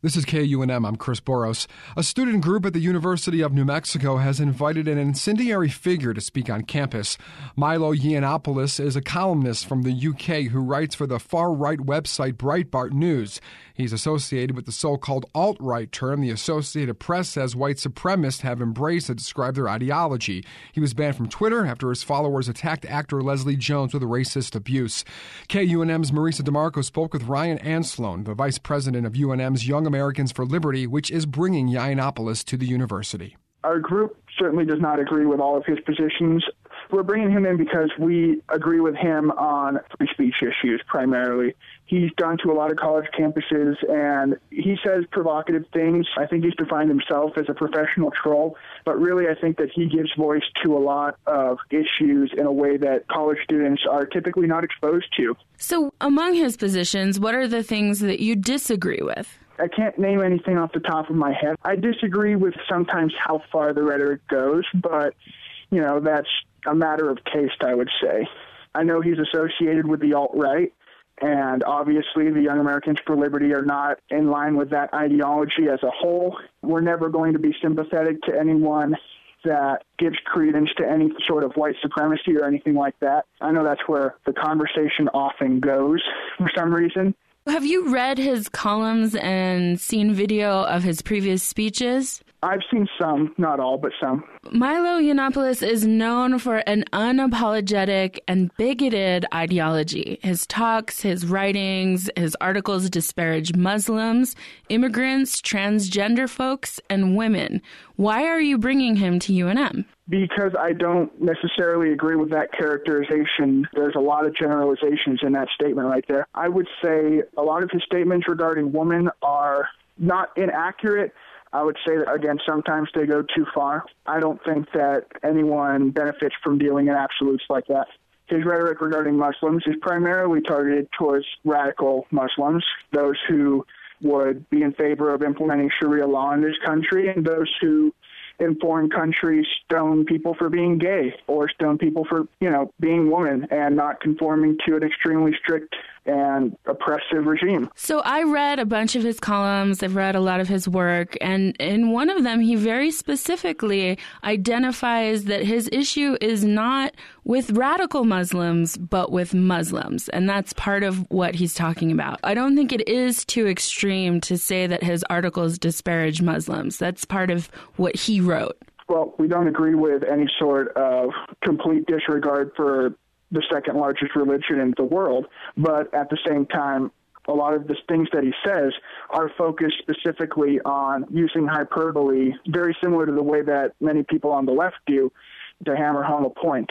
This is KUNM. I'm Chris Boros. A student group at the University of New Mexico has invited an incendiary figure to speak on campus. Milo Yiannopoulos is a columnist from the UK who writes for the far-right website Breitbart News. He's associated with the so-called alt-right term the Associated Press says white supremacists have embraced to describe their ideology. He was banned from Twitter after his followers attacked actor Leslie Jones with racist abuse. KUNM's Marisa DeMarco spoke with Ryan Anslone, the vice president of UNM's Young Americans for Liberty, which is bringing Yiannopoulos to the university. Our group certainly does not agree with all of his positions. We're bringing him in because we agree with him on free speech issues primarily. He's gone to a lot of college campuses, and he says provocative things. I think he's defined himself as a professional troll, but really I think that he gives voice to a lot of issues in a way that college students are typically not exposed to. So among his positions, what are the things that you disagree with? I can't name anything off the top of my head. I disagree with sometimes how far the rhetoric goes, but, that's a matter of taste, I would say. I know he's associated with the alt-right, and obviously the Young Americans for Liberty are not in line with that ideology as a whole. We're never going to be sympathetic to anyone that gives credence to any sort of white supremacy or anything like that. I know that's where the conversation often goes for some reason. Have you read his columns and seen video of his previous speeches? I've seen some, not all, but some. Milo Yiannopoulos is known for an unapologetic and bigoted ideology. His talks, his writings, his articles disparage Muslims, immigrants, transgender folks, and women. Why are you bringing him to UNM? Because I don't necessarily agree with that characterization. There's a lot of generalizations in that statement right there. I would say a lot of his statements regarding women are not inaccurate. I would say that, again, sometimes they go too far. I don't think that anyone benefits from dealing in absolutes like that. His rhetoric regarding Muslims is primarily targeted towards radical Muslims, those who would be in favor of implementing Sharia law in this country, and those who in foreign countries stone people for being gay or stone people for, being women and not conforming to an extremely strict and oppressive regime. So I read a bunch of his columns. I've read a lot of his work. And in one of them, he very specifically identifies that his issue is not with radical Muslims, but with Muslims. And that's part of what he's talking about. I don't think it is too extreme to say that his articles disparage Muslims. That's part of what he wrote. Well, we don't agree with any sort of complete disregard for the second largest religion in the world, but at the same time, a lot of the things that he says are focused specifically on using hyperbole, very similar to the way that many people on the left do, to hammer home a point.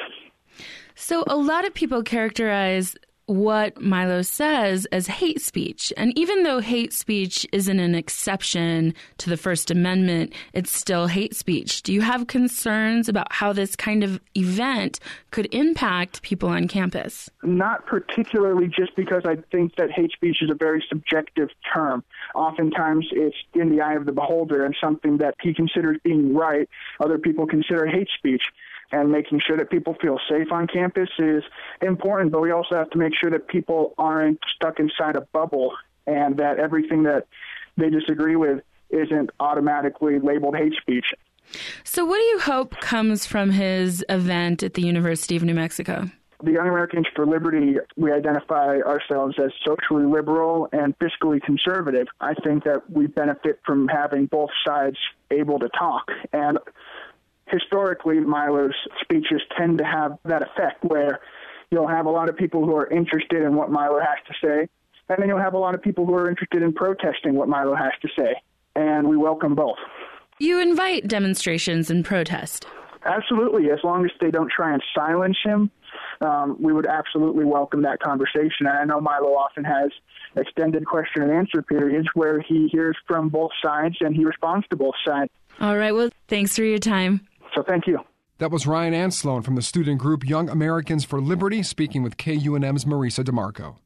So a lot of people characterize what Milo says as hate speech. And even though hate speech isn't an exception to the First Amendment, it's still hate speech. Do you have concerns about how this kind of event could impact people on campus? Not particularly, just because I think that hate speech is a very subjective term. Oftentimes it's in the eye of the beholder, and something that he considers being right, other people consider hate speech. And making sure that people feel safe on campus is important, but we also have to make sure that people aren't stuck inside a bubble and that everything that they disagree with isn't automatically labeled hate speech. So what do you hope comes from his event at the University of New Mexico? The Young Americans for Liberty, we identify ourselves as socially liberal and fiscally conservative. I think that we benefit from having both sides able to talk. And historically, Milo's speeches tend to have that effect where you'll have a lot of people who are interested in what Milo has to say, and then you'll have a lot of people who are interested in protesting what Milo has to say, and we welcome both. You invite demonstrations and protest. Absolutely. As long as they don't try and silence him, we would absolutely welcome that conversation. And I know Milo often has extended question and answer periods where he hears from both sides and he responds to both sides. All right. Well, thanks for your time. So thank you. That was Ryan Anslone from the student group Young Americans for Liberty speaking with KUNM's Marisa DeMarco.